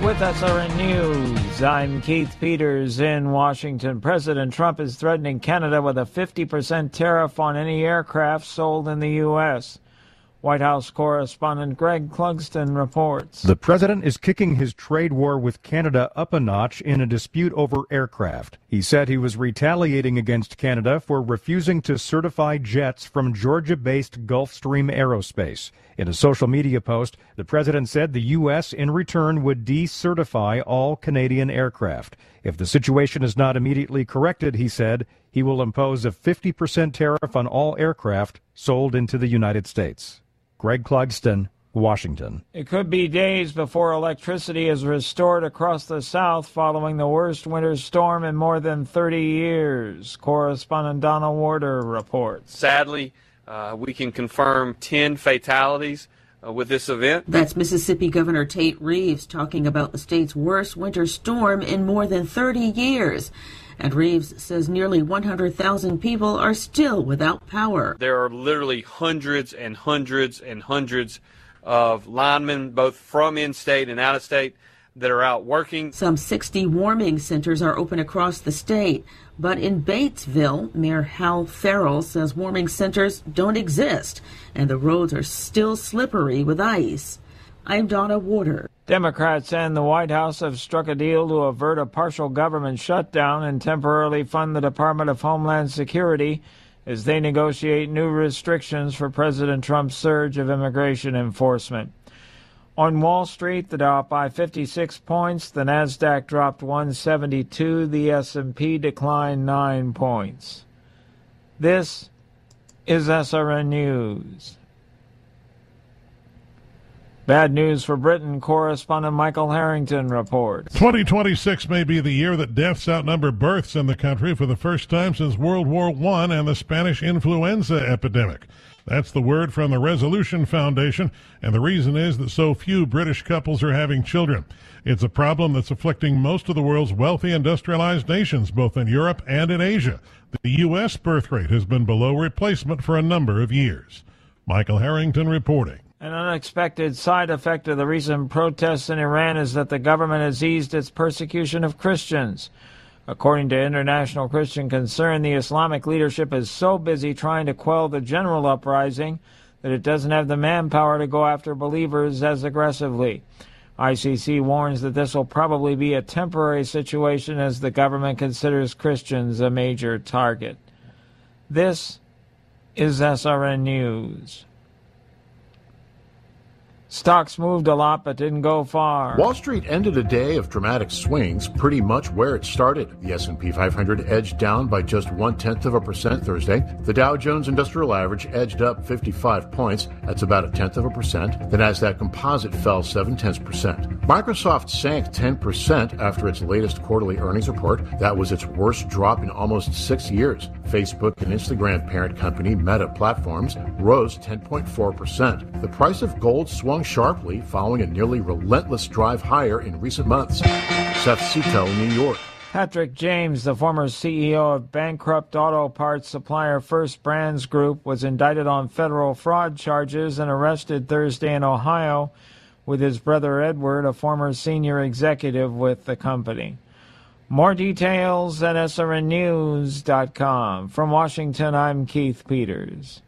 with SRN News. I'm Keith Peters in Washington. President Trump is threatening Canada with a 50% tariff on any aircraft sold in the U.S. White House correspondent Greg Clugston reports. The president is kicking his trade war with Canada up a notch in a dispute over aircraft. He said he was retaliating against Canada for refusing to certify jets from Georgia-based Gulfstream Aerospace. In a social media post, the president said the U.S. in return would decertify all Canadian aircraft. If the situation is not immediately corrected, he said, he will impose a 50% tariff on all aircraft sold into the United States. Greg Clugston, Washington. It could be days before electricity is restored across the South following the worst winter storm in more than 30 years. Correspondent Donna Warder reports. Sadly, we can confirm 10 fatalities with this event. That's Mississippi Governor Tate Reeves talking about the state's worst winter storm in more than 30 years. And Reeves says nearly 100,000 people are still without power. There are literally hundreds and hundreds and hundreds of linemen, both from in-state and out-of-state, that are out working. Some 60 warming centers are open across the state. But in Batesville, Mayor Hal Farrell says warming centers don't exist, and the roads are still slippery with ice. I'm Donna Warder. Democrats and the White House have struck a deal to avert a partial government shutdown and temporarily fund the Department of Homeland Security as they negotiate new restrictions for President Trump's surge of immigration enforcement. On Wall Street, the Dow up by 56 points, the Nasdaq dropped 172, the S&P declined 9 points. This is SRN News. Bad news for Britain, correspondent Michael Harrington reports. 2026 may be the year that deaths outnumber births in the country for the first time since World War I and the Spanish influenza epidemic. That's the word from the Resolution Foundation, and the reason is that so few British couples are having children. It's a problem that's afflicting most of the world's wealthy industrialized nations, both in Europe and in Asia. The U.S. birth rate has been below replacement for a number of years. Michael Harrington reporting. An unexpected side effect of the recent protests in Iran is that the government has eased its persecution of Christians. According to International Christian Concern, the Islamic leadership is so busy trying to quell the general uprising that it doesn't have the manpower to go after believers as aggressively. ICC warns that this will probably be a temporary situation as the government considers Christians a major target. This is SRN News. Stocks moved a lot but didn't go far. Wall Street ended a day of dramatic swings, pretty much where it started. The S&P 500 edged down by just 0.1% Thursday. The Dow Jones Industrial Average edged up 55 points. That's about 0.1%. The Nasdaq Composite fell 0.7%. Microsoft sank 10% after its latest quarterly earnings report. That was its worst drop in almost 6 years. Facebook and Instagram parent company Meta Platforms rose 10.4%. The price of gold swung sharply following a nearly relentless drive higher in recent months. Seth Setel, New York. Patrick James, the former CEO of bankrupt auto parts supplier First Brands Group, was indicted on federal fraud charges and arrested Thursday in Ohio with his brother Edward, a former senior executive with the company. More details at srnnews.com. From Washington, I'm Keith Peters.